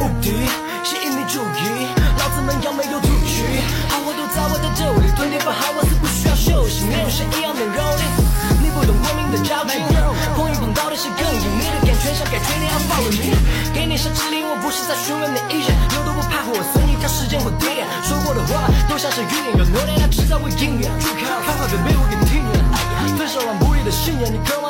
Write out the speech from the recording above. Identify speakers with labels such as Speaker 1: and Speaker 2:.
Speaker 1: 的，吸引你注意。老子们要没有出去，好货都在我的兜里，蹲点不好，我是不需要休息，你不是一样的蹂躏。你不懂文明的交情，碰一碰到的是更硬，你的感觉像该吹你要follow me，给你些指令，我不是在询问你意见，牛都不怕火，随你挑时间或地点，说过的话都像是预言，有 know that 它制造为音乐，看好的背后给听见，分手让不离的信念，你渴望